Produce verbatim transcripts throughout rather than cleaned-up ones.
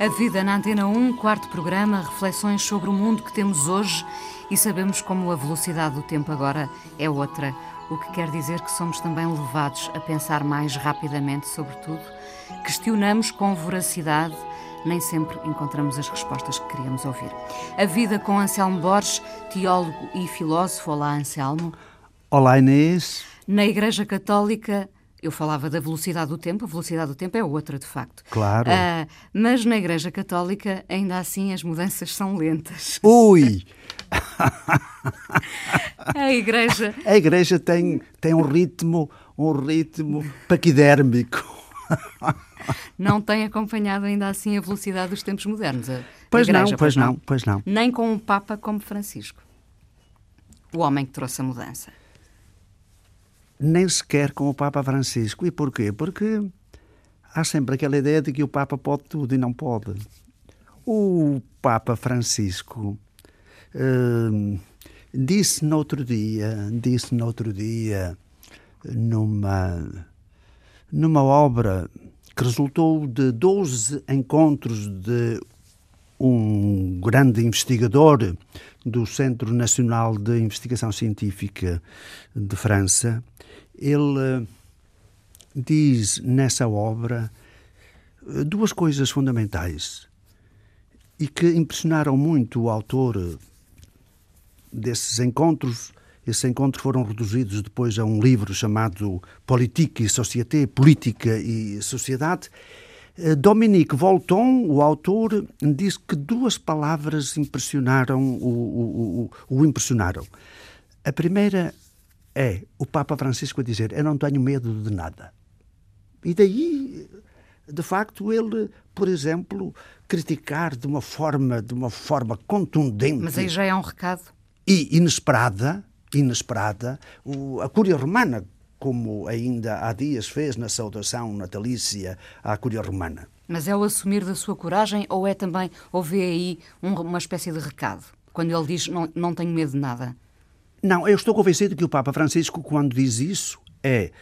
A Vida na Antena um, quarto programa, reflexões sobre o mundo que temos hoje e sabemos como a velocidade do tempo agora é outra, o que quer dizer que somos também levados a pensar mais rapidamente sobre tudo, questionamos com voracidade, nem sempre encontramos as respostas que queríamos ouvir. A Vida com Anselmo Borges, teólogo e filósofo. Olá, Anselmo. Olá, Inês. Na Igreja Católica, eu falava da velocidade do tempo, a velocidade do tempo é outra, de facto. Claro. Ah, mas na Igreja Católica, ainda assim, as mudanças são lentas. Ui! A Igreja... A Igreja tem, tem um ritmo, um ritmo paquidérmico. Não tem acompanhado ainda assim a velocidade dos tempos modernos. A pois Igreja, não, pois não, pois não. Nem com um Papa como Francisco, o homem que trouxe a mudança. Nem sequer com o Papa Francisco. E porquê? Porque há sempre aquela ideia de que o Papa pode tudo e não pode. O Papa Francisco uh, disse no outro dia, disse no outro dia, numa, numa obra que resultou de doze encontros de um grande investigador do Centro Nacional de Investigação Científica de França. Ele diz nessa obra duas coisas fundamentais e que impressionaram muito o autor desses encontros. Esses encontros foram reduzidos depois a um livro chamado Politique et Société, Política e Sociedade. Dominique Volton, o autor, diz que duas palavras impressionaram o, o, o, o impressionaram. A primeira é o Papa Francisco a dizer: eu não tenho medo de nada. E daí, de facto, ele, por exemplo, criticar de uma forma, de uma forma contundente... Mas aí já é um recado. E inesperada, inesperada, o, a Cúria Romana, como ainda há dias fez na saudação natalícia à Cúria Romana. Mas é o assumir da sua coragem ou é também, ou vê aí um, uma espécie de recado, quando ele diz não, não tenho medo de nada? Não, eu estou convencido que o Papa Francisco, quando diz isso, é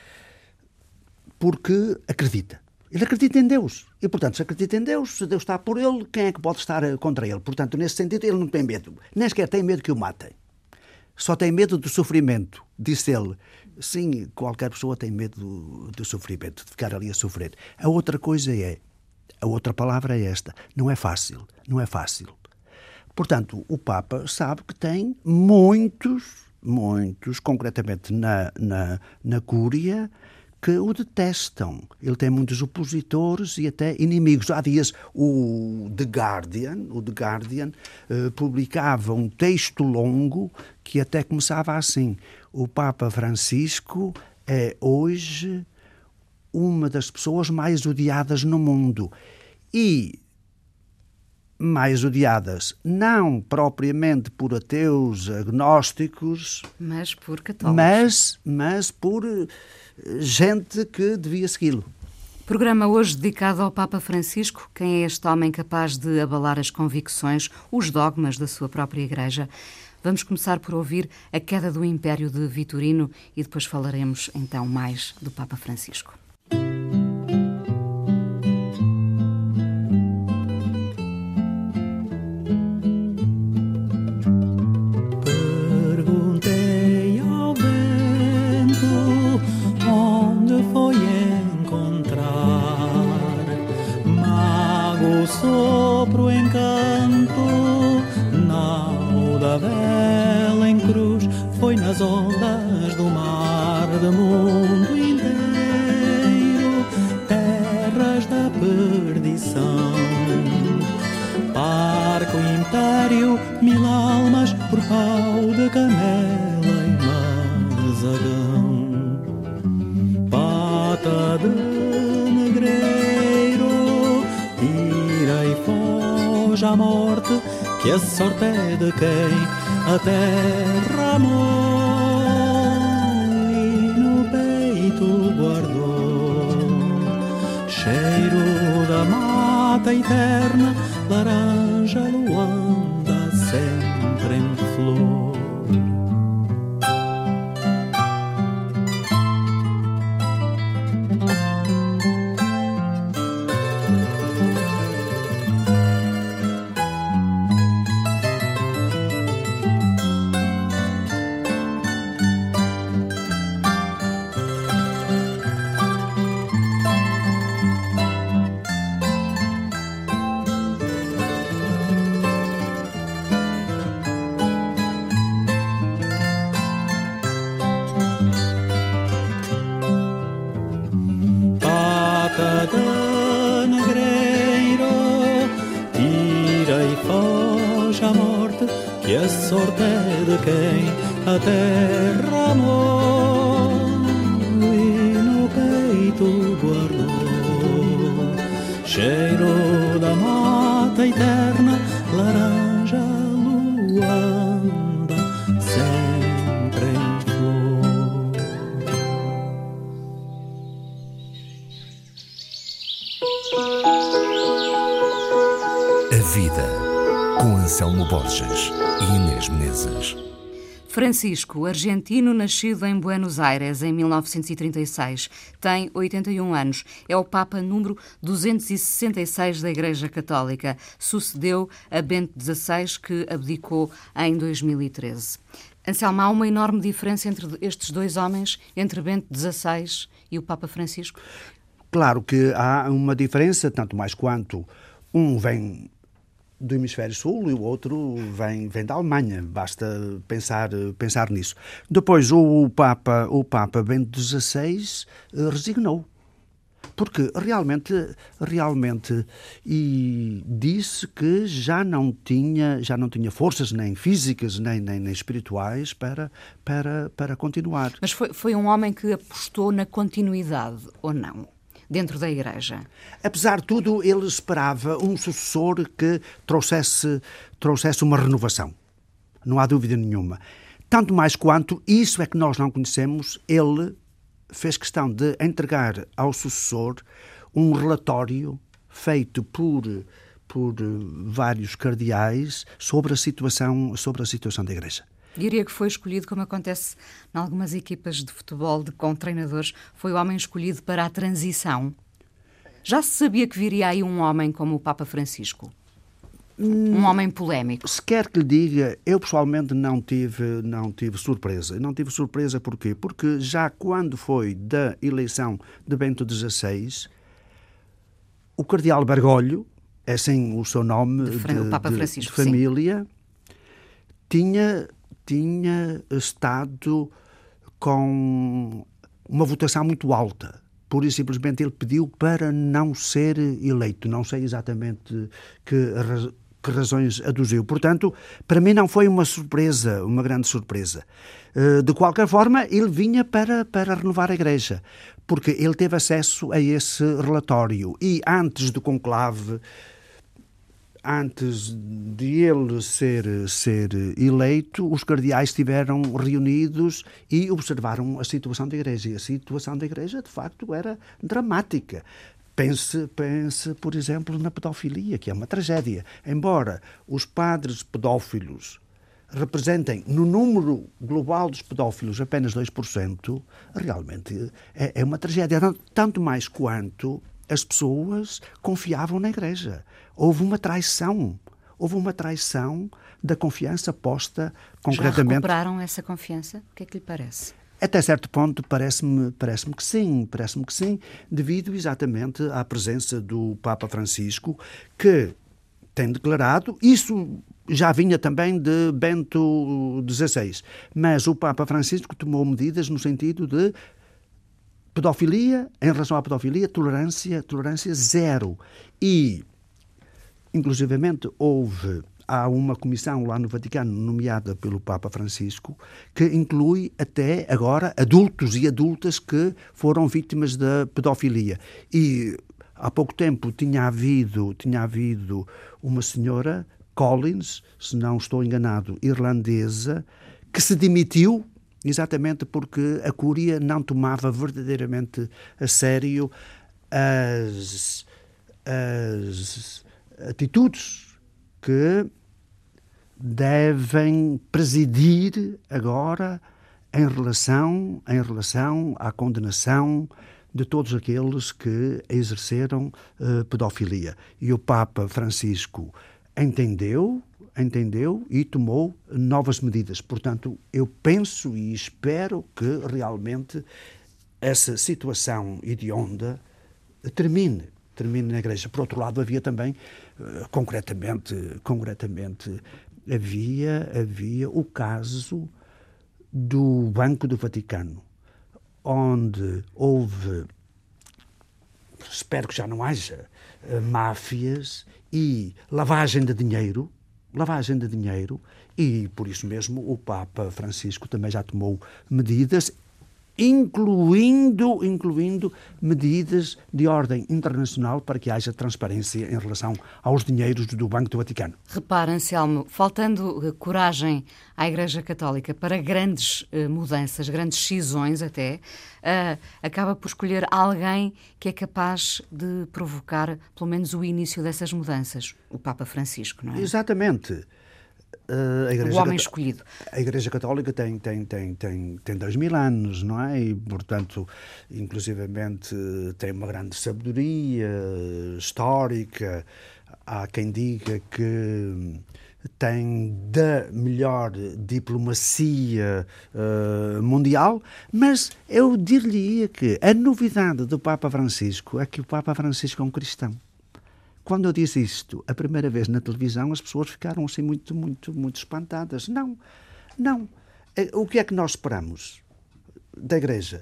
porque acredita. Ele acredita em Deus. E, portanto, se acredita em Deus, se Deus está por ele, quem é que pode estar contra ele? Portanto, nesse sentido, ele não tem medo. Nem sequer tem medo que o matem. Só tem medo do sofrimento, disse ele. Sim, qualquer pessoa tem medo do, do sofrimento, de ficar ali a sofrer. A outra coisa é, a outra palavra é esta, não é fácil, não é fácil. Portanto, o Papa sabe que tem muitos, muitos, concretamente na, na, na Cúria, que o detestam. Ele tem muitos opositores e até inimigos. Há dias o The Guardian, o The Guardian uh, publicava um texto longo que até começava assim: o Papa Francisco é hoje uma das pessoas mais odiadas no mundo. E mais odiadas não propriamente por ateus, agnósticos, mas por católicos. Mas, mas por gente que devia segui-lo. Programa hoje dedicado ao Papa Francisco. Quem é este homem capaz de abalar as convicções, os dogmas da sua própria Igreja? Vamos começar por ouvir a queda do Império de Vitorino e depois falaremos então mais do Papa Francisco. Sopro encanto, nau da vela em cruz, foi nas ondas do mar do mundo inteiro, terras da perdição. Parco império, mil almas por pau de canela e mazagão. Pata de negreiro, foge à morte, que a sorte é de quem a terra amou e no peito guardou. Cheiro da mata eterna, laranja Luanda sempre em flor. deixa a morte, que a sorte é de quem a terra amou e no peito guardou. Cheiro da mata eterna, laranja luanda, sempre em flor. A vida, com Anselmo Borges e Inês Menezes. Francisco, argentino, nascido em Buenos Aires em mil novecentos e trinta e seis, tem oitenta e um anos. É o Papa número duzentos e sessenta e seis da Igreja Católica. Sucedeu a Bento dezasseis, que abdicou em dois mil e treze. Anselmo, há uma enorme diferença entre estes dois homens, entre Bento dezasseis e o Papa Francisco? Claro que há uma diferença, tanto mais quanto um vem do hemisfério sul e o outro vem, vem da Alemanha. Basta pensar, pensar nisso. Depois o Papa, o Papa Bento dezasseis resignou. Porque realmente, realmente, e disse que já não tinha, já não tinha forças nem físicas nem, nem, nem espirituais para, para, para continuar. Mas foi, foi um homem que apostou na continuidade, ou não? Dentro da Igreja. Apesar de tudo, ele esperava um sucessor que trouxesse, trouxesse uma renovação. Não há dúvida nenhuma. Tanto mais quanto, isso é que nós não conhecemos, ele fez questão de entregar ao sucessor um relatório feito por, por vários cardeais sobre a situação, sobre a situação da Igreja. Diria que foi escolhido, como acontece em algumas equipas de futebol de, com treinadores, foi o homem escolhido para a transição. Já se sabia que viria aí um homem como o Papa Francisco? Um homem polémico? Se quer que lhe diga, eu pessoalmente não tive, não tive surpresa. Não tive surpresa porquê? Porque já quando foi da eleição de Bento dezasseis, o cardeal Bergoglio, é assim o seu nome de, de, o Papa de, Francisco, de família, tinha... tinha estado com uma votação muito alta. Pura e simplesmente ele pediu para não ser eleito. Não sei exatamente que, que razões aduziu. Portanto, para mim não foi uma surpresa, uma grande surpresa. De qualquer forma, ele vinha para, para renovar a Igreja, porque ele teve acesso a esse relatório. E antes do conclave, antes de ele ser, ser eleito, os cardeais estiveram reunidos e observaram a situação da Igreja. E a situação da Igreja, de facto, era dramática. Pense, pense, por exemplo, na pedofilia, que é uma tragédia. Embora os padres pedófilos representem, no número global dos pedófilos, apenas dois por cento, realmente é, é uma tragédia. Tanto mais quanto as pessoas confiavam na Igreja. Houve uma traição. Houve uma traição da confiança posta concretamente. Já recuperaram essa confiança? O que é que lhe parece? Até certo ponto parece-me, parece-me que sim, parece-me que sim, devido exatamente à presença do Papa Francisco, que tem declarado, isso já vinha também de Bento dezasseis, mas o Papa Francisco tomou medidas no sentido de pedofilia, em relação à pedofilia, tolerância, tolerância zero. E, inclusivamente, houve, há uma comissão lá no Vaticano, nomeada pelo Papa Francisco, que inclui até agora adultos e adultas que foram vítimas da pedofilia. E há pouco tempo tinha havido, tinha havido uma senhora, Collins, se não estou enganado, irlandesa, que se demitiu exatamente porque a Cúria não tomava verdadeiramente a sério as, as atitudes que devem presidir agora em relação, em relação à condenação de todos aqueles que exerceram uh, pedofilia. E o Papa Francisco entendeu, entendeu e tomou novas medidas. Portanto, eu penso e espero que realmente essa situação hedionda termine, termine na Igreja. Por outro lado, havia também, uh, concretamente, concretamente havia, havia o caso do Banco do Vaticano, onde houve, espero que já não haja, uh, máfias e lavagem de dinheiro, lavagem de dinheiro, e por isso mesmo o Papa Francisco também já tomou medidas, incluindo, incluindo medidas de ordem internacional para que haja transparência em relação aos dinheiros do Banco do Vaticano. Repara, Anselmo, faltando uh, coragem à Igreja Católica para grandes uh, mudanças, grandes cisões até, uh, acaba por escolher alguém que é capaz de provocar pelo menos o início dessas mudanças, o Papa Francisco, não é? Exatamente. Uh, a Igreja o homem Cató- escolhido. A Igreja Católica tem, tem, tem, tem, tem dois mil anos, não é? E, portanto, inclusivamente tem uma grande sabedoria histórica. Há quem diga que tem da melhor diplomacia uh, mundial, mas eu dir-lhe-ia que a novidade do Papa Francisco é que o Papa Francisco é um cristão. Quando eu disse isto a primeira vez na televisão, as pessoas ficaram assim muito, muito, muito espantadas. Não, não. O que é que nós esperamos da Igreja?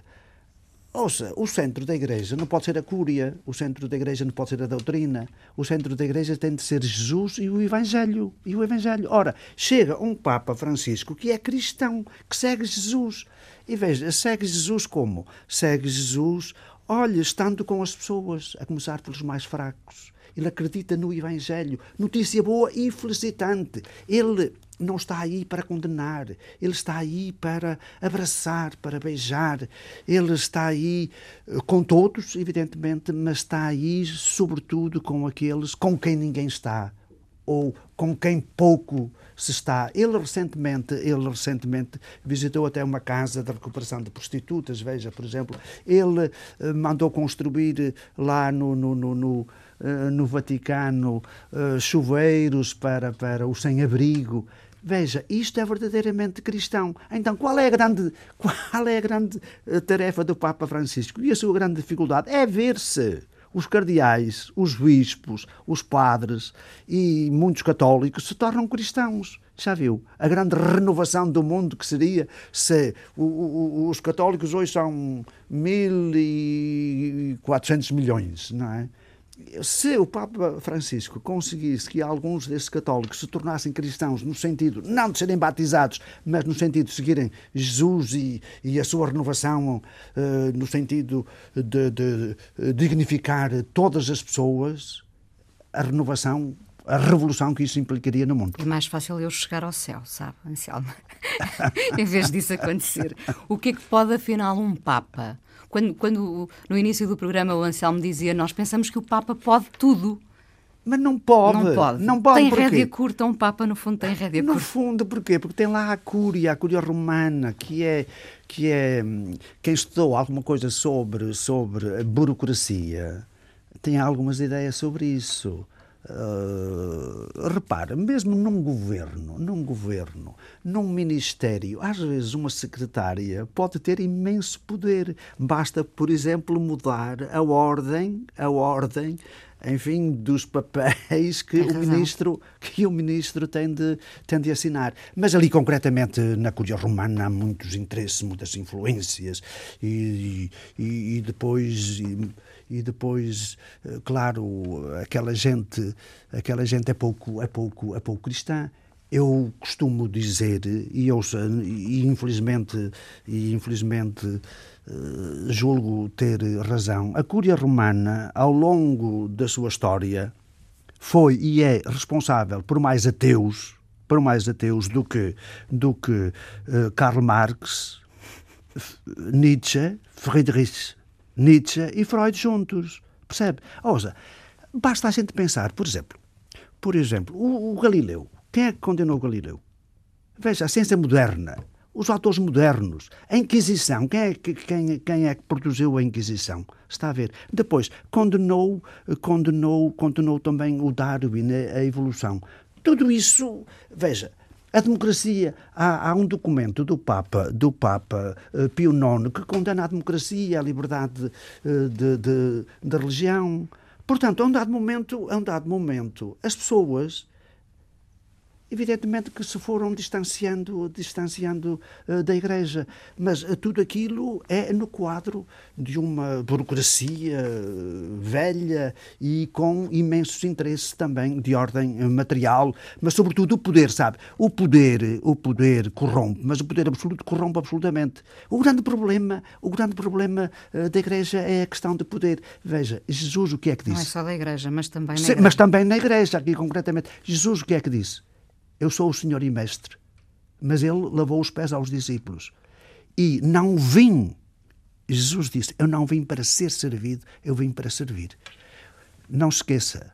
Ouça, o centro da Igreja não pode ser a Cúria, o centro da Igreja não pode ser a doutrina, o centro da Igreja tem de ser Jesus e o Evangelho. E o Evangelho. Ora, chega um Papa Francisco que é cristão, que segue Jesus. E veja, segue Jesus como? Segue Jesus, olha, estando com as pessoas, a começar pelos mais fracos. Ele acredita no Evangelho. Notícia boa e felicitante. Ele não está aí para condenar. Ele está aí para abraçar, para beijar. Ele está aí com todos, evidentemente, mas está aí, sobretudo, com aqueles com quem ninguém está. Ou com quem pouco se está. Ele recentemente, ele recentemente visitou até uma casa de recuperação de prostitutas. Veja, por exemplo, ele mandou construir lá no... no, no, no no Vaticano, chuveiros para, para o sem-abrigo. Veja, isto é verdadeiramente cristão. Então, qual é a grande, qual é a grande tarefa do Papa Francisco? E a sua grande dificuldade é ver-se os cardeais, os bispos, os padres e muitos católicos se tornam cristãos. Já viu? A grande renovação do mundo que seria se o, o, os católicos hoje são mil e quatrocentos milhões, não é? Se o Papa Francisco conseguisse que alguns desses católicos se tornassem cristãos no sentido, não de serem batizados, mas no sentido de seguirem Jesus e, e a sua renovação, uh, no sentido de, de, de dignificar todas as pessoas, a renovação, a revolução que isso implicaria no mundo. É mais fácil eu chegar ao céu, sabe, Anselmo? Em vez disso acontecer. O que é que pode, afinal, um Papa... Quando, quando no início do programa o Anselmo dizia, nós pensamos que o Papa pode tudo. Mas não pode. Não pode. Não pode. Tem porquê? rédea curta, um Papa no fundo tem rédea no curta. No fundo, porquê? Porque tem lá a Cúria, a Cúria Romana, que é, que é quem estudou alguma coisa sobre, sobre a burocracia, tem algumas ideias sobre isso. Uh, repara, mesmo num governo, num governo, num ministério, às vezes uma secretária pode ter imenso poder. Basta, por exemplo, mudar a ordem, a ordem, enfim, dos papéis que o ministro, que o ministro tem de, tem de assinar. Mas ali, concretamente, na Cúria Romana, há muitos interesses, muitas influências e, e, e depois... E, E depois, claro, aquela gente, aquela gente é pouco, é pouco, é pouco cristã. Eu costumo dizer, e eu e infelizmente, e infelizmente julgo ter razão, a Cúria Romana, ao longo da sua história, foi e é responsável por mais ateus, por mais ateus do que, do que uh, Karl Marx, Nietzsche, Friedrich Nietzsche e Freud juntos, percebe? Ou seja, basta a gente pensar, por exemplo, por exemplo, o, o Galileu. Quem é que condenou o Galileu? Veja, a ciência moderna, os autores modernos, a Inquisição, quem é que, quem, quem é que produziu a Inquisição? Está a ver? Depois, condenou, condenou, condenou também o Darwin, a, a evolução. Tudo isso, veja, a democracia, há, há um documento do Papa, do Papa uh, Pio nono que condena a democracia, a liberdade uh, de, de, de religião. Portanto, a um dado momento, a um dado momento, as pessoas evidentemente que se foram distanciando, distanciando uh, da Igreja. Mas uh, tudo aquilo é no quadro de uma burocracia uh, velha e com imensos interesses também de ordem uh, material, mas sobretudo o poder, sabe? O poder, o poder corrompe, mas o poder absoluto corrompe absolutamente. O grande problema, o grande problema uh, da Igreja é a questão de poder. Veja, Jesus o que é que disse? Não é só da Igreja, mas também na Se, Igreja. Mas também na Igreja, aqui concretamente. Jesus o que é que disse? Eu sou o Senhor e Mestre, mas ele lavou os pés aos discípulos. E não vim, Jesus disse, eu não vim para ser servido, eu vim para servir. Não se esqueça,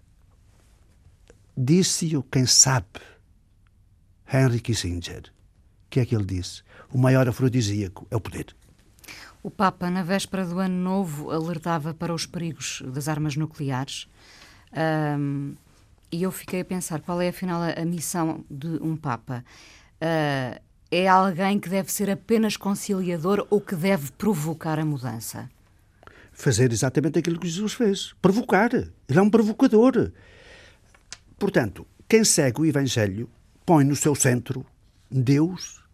disse-o quem sabe, Henry Kissinger. O que é que ele disse? O maior afrodisíaco é o poder. O Papa, na véspera do Ano Novo, alertava para os perigos das armas nucleares. Um... E eu fiquei a pensar, qual é afinal a, a missão de um Papa? Uh, é alguém que deve ser apenas conciliador ou que deve provocar a mudança? Fazer exatamente aquilo que Jesus fez. Provocar. Ele é um provocador. Portanto, quem segue o Evangelho põe no seu centro Deus,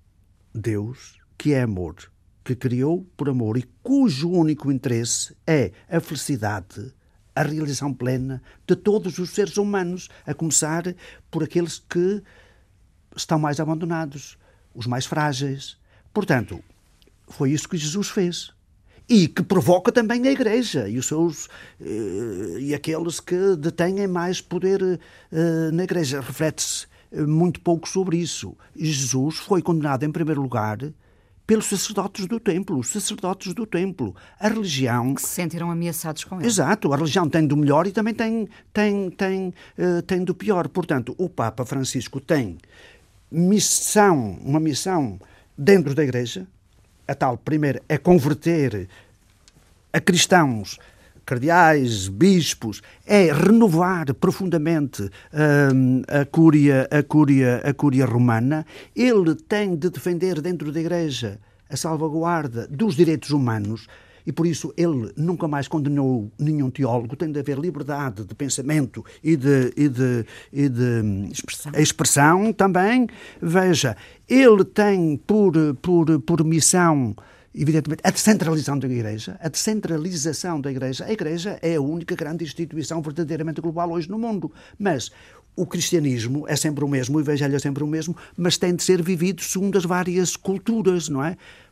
Deus que é amor, que criou por amor e cujo único interesse é a felicidade, a realização plena de todos os seres humanos, a começar por aqueles que estão mais abandonados, os mais frágeis. Portanto, foi isso que Jesus fez. E que provoca também a Igreja e, os seus, e aqueles que detêm mais poder na Igreja. Reflete-se muito pouco sobre isso. Jesus foi condenado, em primeiro lugar, pelos sacerdotes do templo, os sacerdotes do templo. A religião... Que se sentiram ameaçados com ele. Exato, a religião tem do melhor e também tem, tem, tem, uh, tem do pior. Portanto, o Papa Francisco tem missão, uma missão dentro da Igreja. A tal, primeiro, é converter a cristãos, cardeais, bispos, é renovar profundamente hum, a, cúria, a, cúria, a cúria romana. Ele tem de defender dentro da Igreja a salvaguarda dos direitos humanos e, por isso, ele nunca mais condenou nenhum teólogo. Tem de haver liberdade de pensamento e de, e de, e de expressão. expressão também. Veja, ele tem por, por, por missão... Evidentemente, a descentralização da Igreja, a descentralização da Igreja. A Igreja é a única grande instituição verdadeiramente global hoje no mundo. Mas o cristianismo é sempre o mesmo, o Evangelho é sempre o mesmo, mas tem de ser vivido segundo as várias culturas, não é?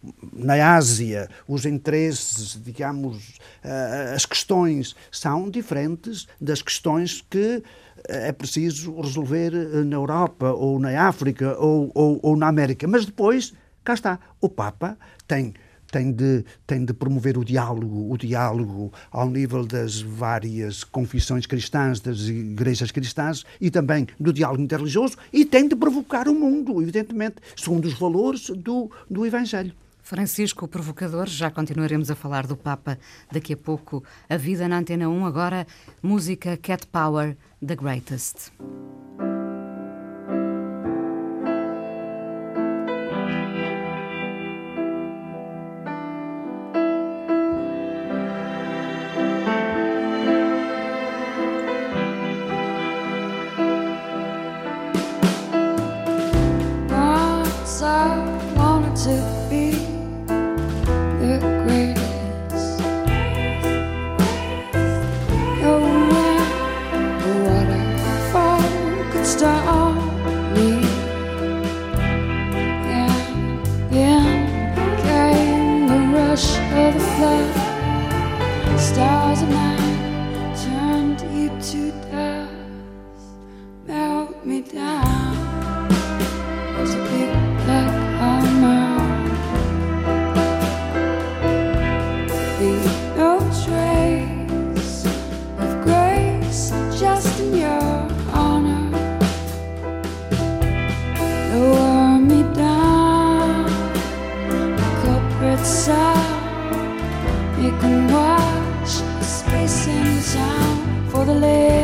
Na Ásia, os interesses, digamos, as questões são diferentes das questões que é preciso resolver na Europa, ou na África, ou, ou, ou na América. Mas depois, cá está, o Papa tem... Tem de, tem de promover o diálogo, o diálogo ao nível das várias confissões cristãs, das igrejas cristãs e também do diálogo interreligioso e tem de provocar o mundo, evidentemente, segundo os valores do, do Evangelho. Francisco, o provocador, já continuaremos a falar do Papa daqui a pouco. A vida na Antena um, agora música Cat Power, The Greatest.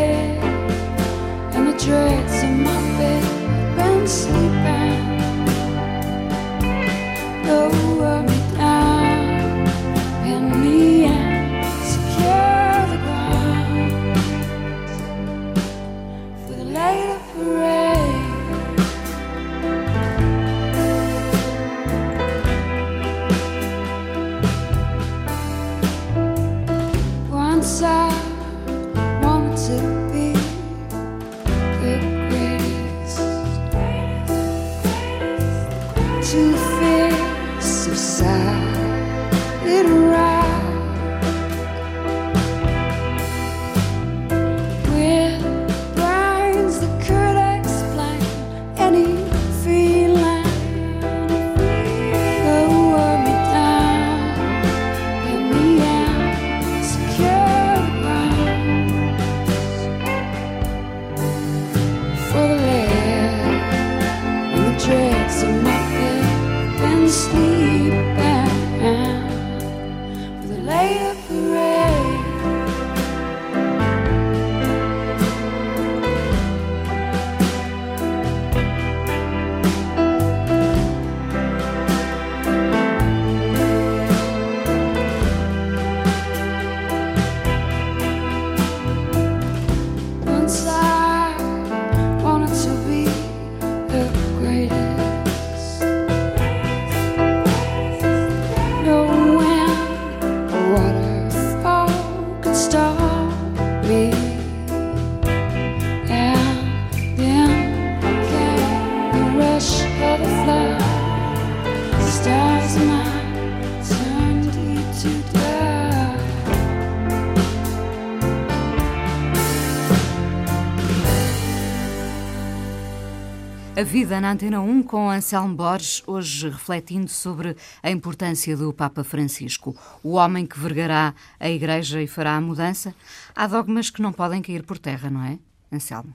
Dreads in my bed, been sleeping. to face aside it right with brains that could explain any feeling that wore me down. In the end, secure the grounds for the lead and the dregs of nothing and sleeping with a later parade. Once I wanted to be the greatest. No wind or waterfall could stop me. And then came the rush of the flood. Stars might turn deep to dark. A vida na Antena um com Anselmo Borges, hoje refletindo sobre a importância do Papa Francisco, o homem que vergará a Igreja e fará a mudança. Há dogmas que não podem cair por terra, não é, Anselmo?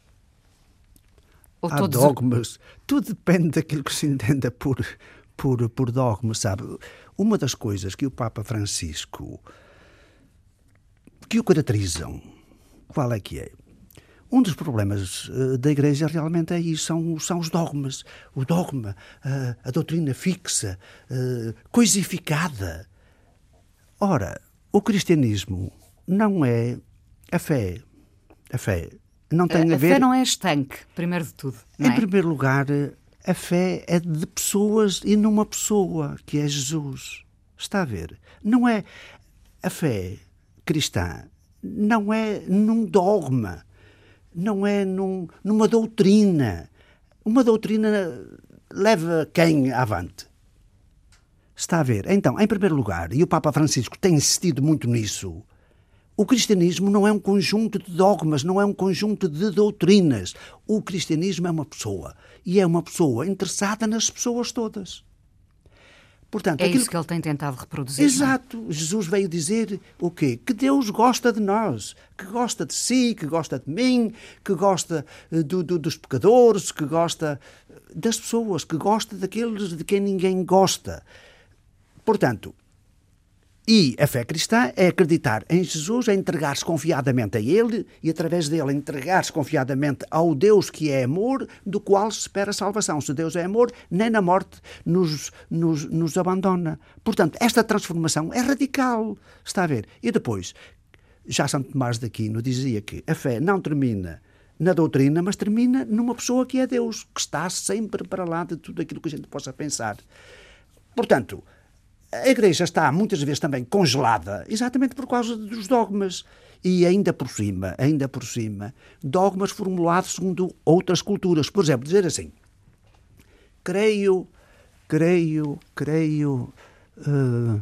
Ou Há todos... dogmas. Tudo depende daquilo que se entenda por, por, por dogmas, sabe? Uma das coisas que o Papa Francisco, que o caracterizam, qual é que é? Um dos problemas uh, da Igreja realmente é isso, são, são os dogmas. O dogma, uh, a doutrina fixa, uh, coisificada. Ora, o cristianismo não é a fé. A fé não tem a, a, a ver... fé não é estanque, primeiro de tudo, não Em é? primeiro lugar, a fé é de pessoas e numa pessoa, que é Jesus. Está a ver? Não é a fé cristã, não é num dogma, não é num, numa doutrina. Uma doutrina leva quem avante? Está a ver? Então, em primeiro lugar, e o Papa Francisco tem insistido muito nisso, o cristianismo não é um conjunto de dogmas, não é um conjunto de doutrinas. O cristianismo é uma pessoa. E é uma pessoa interessada nas pessoas todas. Portanto, É aquilo isso que ele tem tentado reproduzir. Exato. Jesus veio dizer o quê? Que Deus gosta de nós, que gosta de si, que gosta de mim, que gosta do, do, dos pecadores, que gosta das pessoas, que gosta daqueles de quem ninguém gosta. Portanto, e a fé cristã é acreditar em Jesus, é entregar-se confiadamente a Ele e, através dele, entregar-se confiadamente ao Deus que é amor, do qual se espera a salvação. Se Deus é amor, nem na morte nos, nos, nos abandona. Portanto, esta transformação é radical. Está a ver? E depois, já Santo Tomás de Aquino dizia que a fé não termina na doutrina, mas termina numa pessoa que é Deus, que está sempre para lá de tudo aquilo que a gente possa pensar. Portanto, a Igreja está muitas vezes também congelada, exatamente por causa dos dogmas. E ainda por cima, ainda por cima, dogmas formulados segundo outras culturas. Por exemplo, dizer assim, creio, creio, creio uh,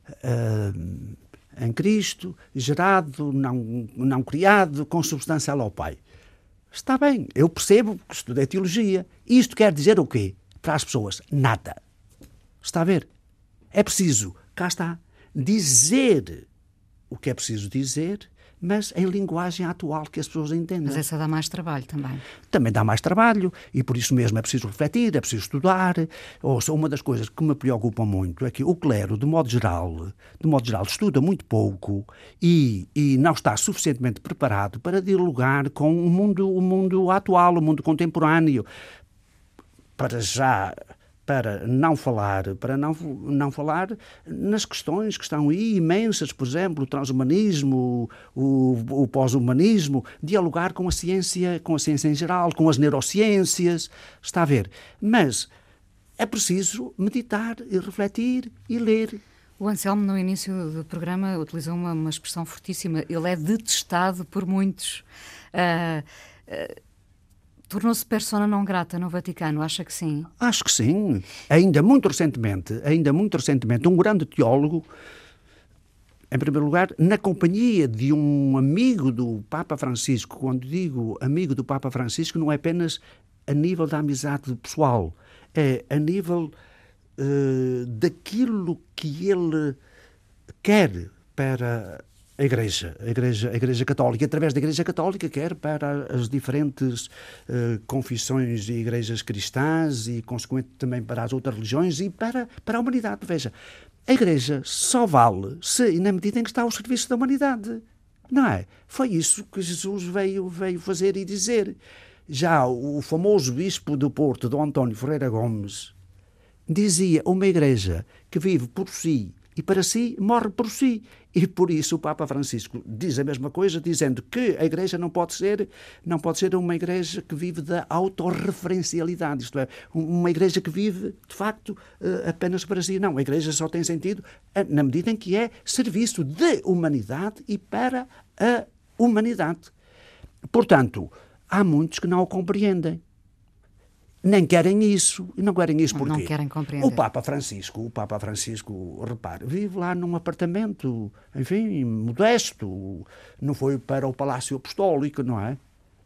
uh, em Cristo, gerado, não, não criado, consubstancial ao Pai. Está bem, eu percebo que estudei teologia. Isto quer dizer o quê? Para as pessoas, nada. Está a ver? É preciso, cá está, dizer o que é preciso dizer, mas em linguagem atual que as pessoas entendem. Mas essa dá mais trabalho também. Também dá mais trabalho e por isso mesmo é preciso refletir, é preciso estudar. Ouça, uma das coisas que me preocupam muito é que o clero, de modo geral, de modo geral estuda muito pouco e, e não está suficientemente preparado para dialogar com o mundo, o mundo atual, o mundo contemporâneo. Para já... para não falar, para não, não falar nas questões que estão aí imensas, por exemplo, o transhumanismo, o, o pós-humanismo, dialogar com a ciência, com a ciência em geral, com as neurociências, está a ver. Mas é preciso meditar e refletir e ler. O Anselmo, no início do programa, utilizou uma, uma expressão fortíssima. Ele é detestado por muitos. Uh, uh, Tornou-se persona não grata no Vaticano, acha que sim? Acho que sim. Ainda muito recentemente, ainda muito recentemente, um grande teólogo, em primeiro lugar, na companhia de um amigo do Papa Francisco. Quando digo amigo do Papa Francisco, não é apenas a nível da amizade pessoal, é a nível uh, daquilo que ele quer para a Igreja, a Igreja, a Igreja Católica, através da Igreja Católica, quer para as diferentes uh, confissões e igrejas cristãs e, consequentemente, também para as outras religiões e para, para a humanidade. Veja, a Igreja só vale se e na medida em que está ao serviço da humanidade. Não é? Foi isso que Jesus veio, veio fazer e dizer. Já o famoso bispo do Porto, Dom António Ferreira Gomes, dizia: uma Igreja que vive por si e para si morre por si. E por isso o Papa Francisco diz a mesma coisa, dizendo que a Igreja não pode ser, não pode ser uma Igreja que vive da autorreferencialidade, isto é, uma Igreja que vive, de facto, apenas para si. Não, a Igreja só tem sentido na medida em que é serviço de humanidade e para a humanidade. Portanto, há muitos que não o compreendem. Nem querem isso. E não querem isso porquê? Não querem compreender. O Papa Francisco, o Papa Francisco, repare, vive lá num apartamento, enfim, modesto. Não foi para o Palácio Apostólico, não é?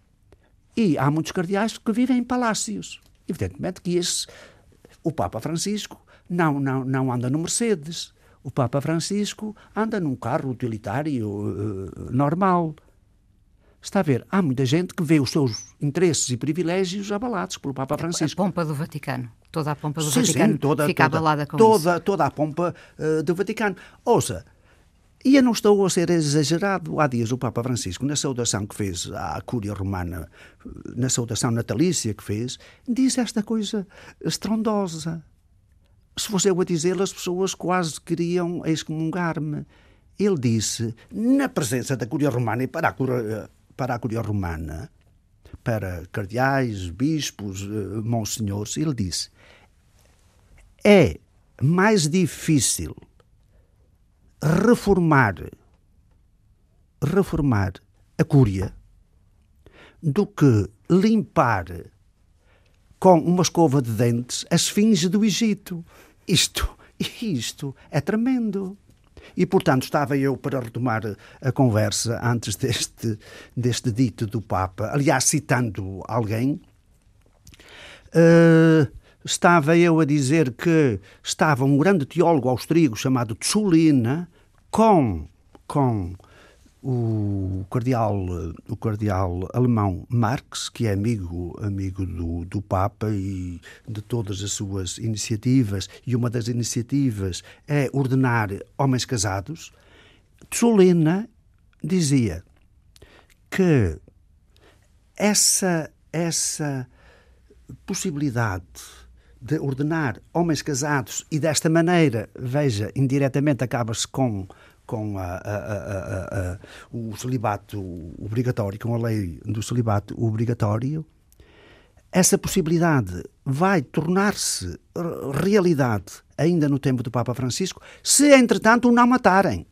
E há muitos cardeais que vivem em palácios. Evidentemente que esse, o Papa Francisco não, não, não anda no Mercedes. O Papa Francisco anda num carro utilitário uh, normal. Está a ver, há muita gente que vê os seus interesses e privilégios abalados pelo Papa Francisco. A pompa do Vaticano. Toda a pompa do sim, Vaticano sim, toda, fica toda, abalada com toda, isso. Toda a pompa uh, do Vaticano. Ouça, e eu não estou a ser exagerado. Há dias o Papa Francisco, na saudação que fez à Cúria Romana, na saudação natalícia que fez, diz esta coisa estrondosa. Se fosse eu a dizê-lo, as pessoas quase queriam excomungar-me. Ele disse, na presença da Cúria Romana e para a Cúria... para a Cúria Romana, para cardeais, bispos, monsenhores, ele disse: é mais difícil reformar, reformar a Cúria do que limpar com uma escova de dentes as esfinges do Egito. Isto, isto é tremendo. E, portanto, estava eu, para retomar a conversa antes deste, deste dito do Papa, aliás, citando alguém, uh, estava eu a dizer que estava um grande teólogo austríaco chamado Tschulin com, com o cardeal, o cardeal alemão Marx, que é amigo, amigo do, do Papa e de todas as suas iniciativas, e uma das iniciativas é ordenar homens casados. Tschulin dizia que essa, essa possibilidade de ordenar homens casados e desta maneira, veja, indiretamente acaba-se com com a, a, a, a, o celibato obrigatório, com a lei do celibato obrigatório, essa possibilidade vai tornar-se realidade ainda no tempo do Papa Francisco, se, entretanto, o não matarem.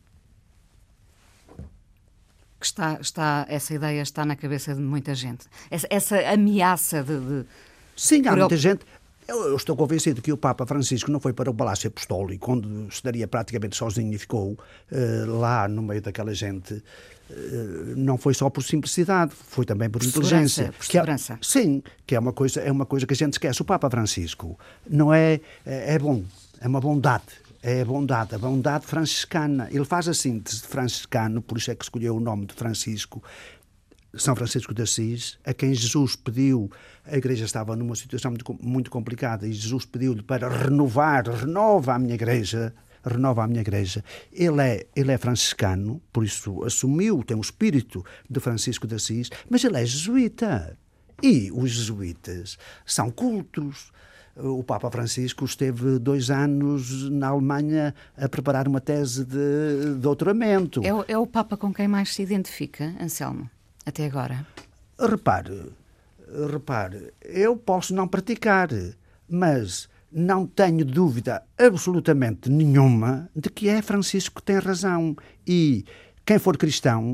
Está, está, essa ideia está na cabeça de muita gente. Essa, essa ameaça de... de... Sim, há Por muita eu... gente... Eu estou convencido que o Papa Francisco não foi para o Palácio Apostólico, onde estaria praticamente sozinho e ficou uh, lá no meio daquela gente. Uh, não foi só por simplicidade, foi também por, por inteligência. Por segurança. É, sim, que é uma, coisa, é uma coisa que a gente esquece. O Papa Francisco não é, é, é bom, é uma bondade. É a bondade, a bondade franciscana. Ele faz a síntese de franciscano, por isso é que escolheu o nome de Francisco, São Francisco de Assis, a quem Jesus pediu, a Igreja estava numa situação muito, muito complicada, e Jesus pediu-lhe para renovar, renova a minha Igreja, renova a minha Igreja. Ele é, ele é franciscano, por isso assumiu, tem o espírito de Francisco de Assis, mas ele é jesuíta. E os jesuítas são cultos. O Papa Francisco esteve dois anos na Alemanha a preparar uma tese de doutoramento. É o, é o Papa com quem mais se identifica, Anselmo? Até agora? Repare, repare, eu posso não praticar, mas não tenho dúvida absolutamente nenhuma de que é Francisco que tem razão. E quem for cristão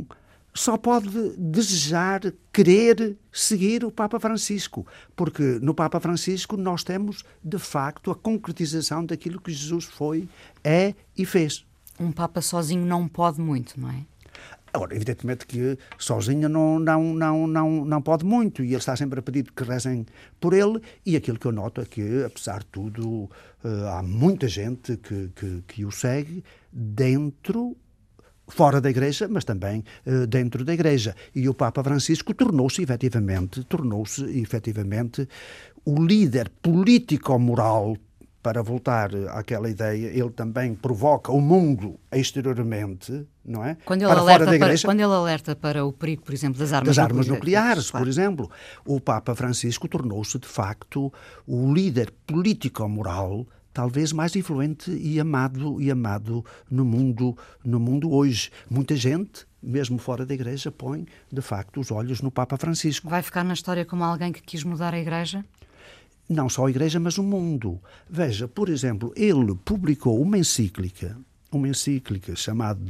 só pode desejar, querer seguir o Papa Francisco, porque no Papa Francisco nós temos, de facto, a concretização daquilo que Jesus foi, é e fez. Um Papa sozinho não pode muito, não é? Agora, evidentemente que sozinho não, não, não, não, não pode muito, e ele está sempre a pedir que rezem por ele, e aquilo que eu noto é que, apesar de tudo, há muita gente que, que, que o segue dentro, fora da Igreja, mas também dentro da Igreja. E o Papa Francisco tornou-se, efetivamente, tornou-se, efetivamente, o líder político-moral. Para voltar àquela ideia, ele também provoca o mundo exteriormente, não é? Quando ele, para alerta, fora da Igreja, para, quando ele alerta para o perigo, por exemplo, das armas, das armas nucleares, nucleares, claro. por exemplo, o Papa Francisco tornou-se, de facto, o líder político-moral talvez mais influente e amado, e amado no mundo, no mundo hoje. Muita gente, mesmo fora da Igreja, põe, de facto, os olhos no Papa Francisco. Vai ficar na história como alguém que quis mudar a Igreja? Não só a Igreja, mas o mundo. Veja, por exemplo, ele publicou uma encíclica, uma encíclica chamada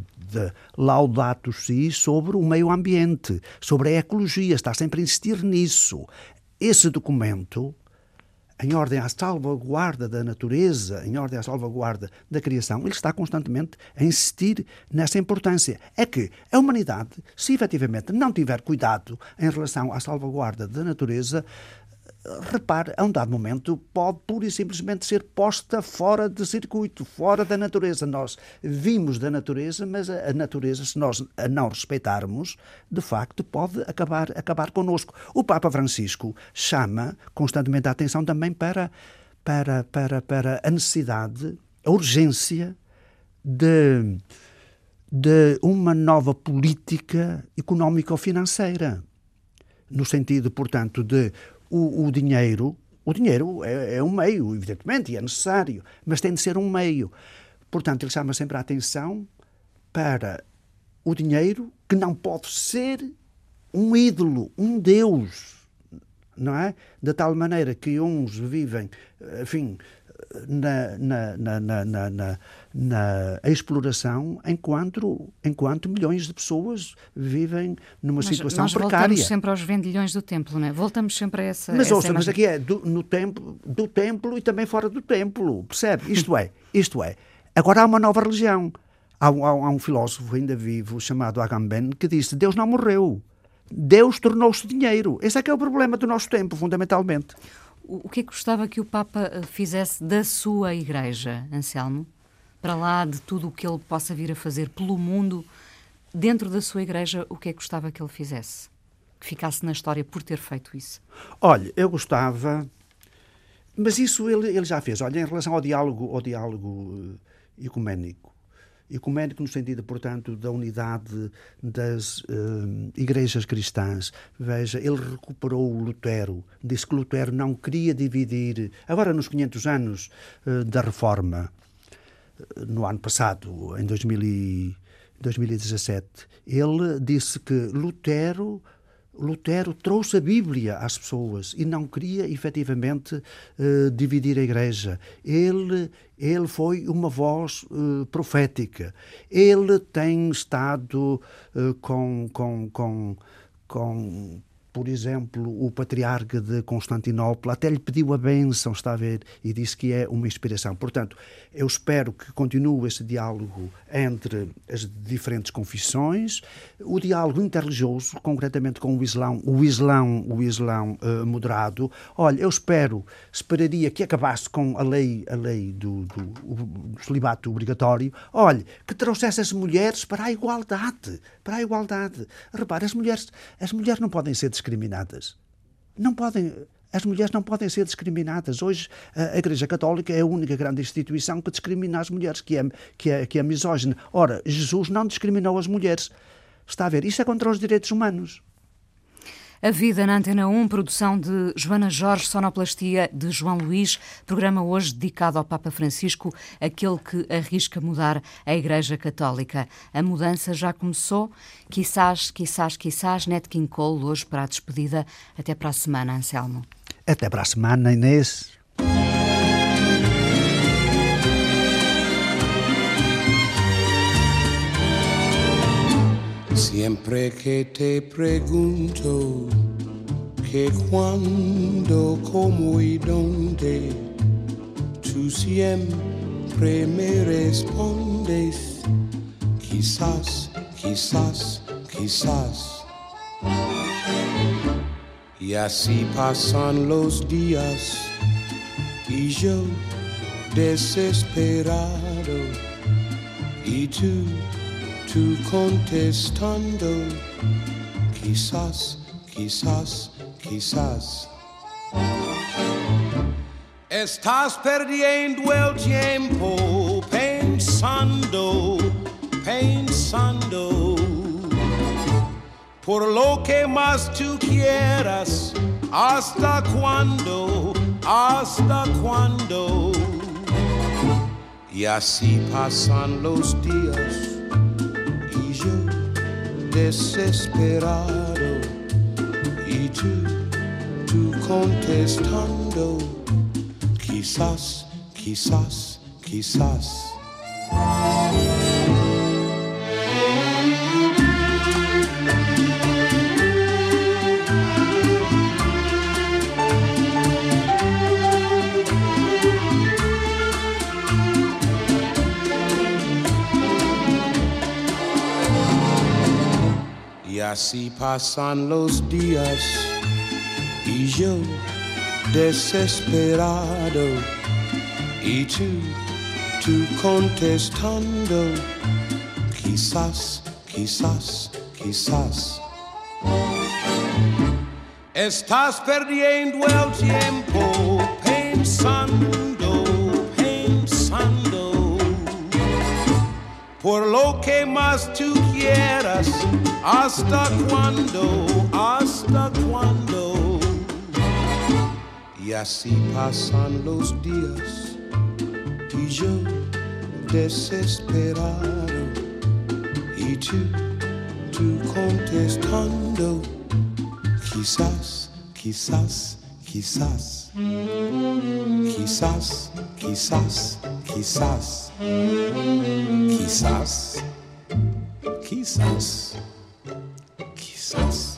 Laudato Si, sobre o meio ambiente, sobre a ecologia, está sempre a insistir nisso. Esse documento, em ordem à salvaguarda da natureza, em ordem à salvaguarda da criação, ele está constantemente a insistir nessa importância. É que a humanidade, se efetivamente não tiver cuidado em relação à salvaguarda da natureza, repare, a um dado momento pode pura e simplesmente ser posta fora de circuito, fora da natureza. Nós vimos da natureza, mas a natureza, se nós a não respeitarmos, de facto pode acabar, acabar connosco. O Papa Francisco chama constantemente a atenção também para, para, para, para a necessidade, a urgência de, de uma nova política económico-financeira, no sentido, portanto, de O, o dinheiro, o dinheiro é, é um meio, evidentemente, e é necessário, mas tem de ser um meio. Portanto, ele chama sempre a atenção para o dinheiro, que não pode ser um ídolo, um Deus, não é? De tal maneira que uns vivem, enfim, na, na, na, na, na, na, na exploração, enquanto, enquanto milhões de pessoas vivem numa mas, situação nós precária. Voltamos sempre aos vendilhões do templo, não é? Voltamos sempre a essa... Mas essa ouça, mas imagem. aqui é do, no templo, do templo e também fora do templo, percebe? Isto é, isto é. Agora há uma nova religião. Há um, há um filósofo ainda vivo chamado Agamben que disse: Deus não morreu. Deus tornou-se dinheiro. Esse é que é o problema do nosso tempo, fundamentalmente. O que é que gostava que o Papa fizesse da sua Igreja, Anselmo? Para lá de tudo o que ele possa vir a fazer pelo mundo, dentro da sua Igreja, o que é que gostava que ele fizesse? Que ficasse na história por ter feito isso? Olha, eu gostava... Mas isso ele, ele já fez. Olha, em relação ao diálogo, ao diálogo ecuménico. Ecuménico no sentido, portanto, da unidade das uh, igrejas cristãs. Veja, ele recuperou o Lutero, disse que Lutero não queria dividir. Agora, nos quinhentos anos uh, da Reforma, uh, no ano passado, em dois mil e dezassete, ele disse que Lutero... Lutero trouxe a Bíblia às pessoas e não queria, efetivamente, uh, dividir a Igreja. Ele, ele foi uma voz uh, profética. Ele tem estado uh, com, com, com, com, por exemplo, o patriarca de Constantinopla, até lhe pediu a bênção, está a ver, e disse que é uma inspiração. Portanto, eu espero que continue esse diálogo entre as diferentes confissões, o diálogo interreligioso, concretamente com o Islão, o Islão, o Islão uh, moderado. Olha, eu espero, esperaria que acabasse com a lei, a lei do, do, do celibato obrigatório. Olha, que trouxesse as mulheres para a igualdade, para a igualdade. Repare, as mulheres, as mulheres não podem ser discriminadas. Não podem... As mulheres não podem ser discriminadas. Hoje, a Igreja Católica é a única grande instituição que discrimina as mulheres, que é, que é, que é misógina. Ora, Jesus não discriminou as mulheres. Está a ver? Isso é contra os direitos humanos. A Vida na Antena um, produção de Joana Jorge, sonoplastia de João Luís, programa hoje dedicado ao Papa Francisco, aquele que arrisca mudar a Igreja Católica. A mudança já começou, quizás, quizás, quizás, Nat King Cole, hoje para a despedida. Até para a semana, Anselmo. Até para a semana, Inês. Siempre que te pregunto que cuándo, cómo y dónde, tú siempre me respondes, quizás, quizás, quizás. Y así pasan los días y yo desesperado, y tú, tú contestando, quizás, quizás, quizás. Estás perdiendo el tiempo pensando, pensando, por lo que más tú quieras. ¿Hasta cuándo? ¿Hasta cuándo? Y así pasan los días y yo desesperado, y tú, tú contestando, quizás, quizás, quizás. Y así pasan los días y yo desesperado, y tú, tú contestando, quizás, quizás, quizás. Estás perdiendo el tiempo pensando, pensando, por lo que más tú quieras. ¿Hasta cuándo? ¿Hasta cuándo? Y así pasan los días y yo desesperado, y tú, tú contestando, quizás, quizás, quizás, quizás, quizás, quizás, quizás, quizás, quizás.